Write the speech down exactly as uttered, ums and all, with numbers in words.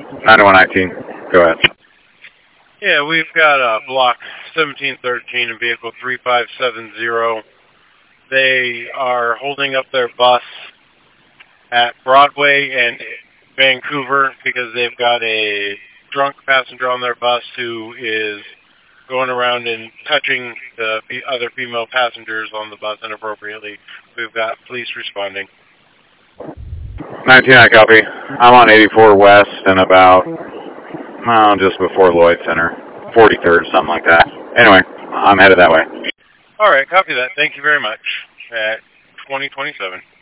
ninety-one nineteen. Go ahead. Yeah, we've got uh, block seventeen thirteen and vehicle three five seven zero. They are holding up their bus at Broadway and Vancouver because they've got a drunk passenger on their bus who is going around and touching the other female passengers on the bus inappropriately. We've got police responding. nineteen, I copy. I'm on eighty-four West and about, well, just before Lloyd Center. forty-third, something like that. Anyway, I'm headed that way. All right, copy that. Thank you very much. At twenty twenty-seven.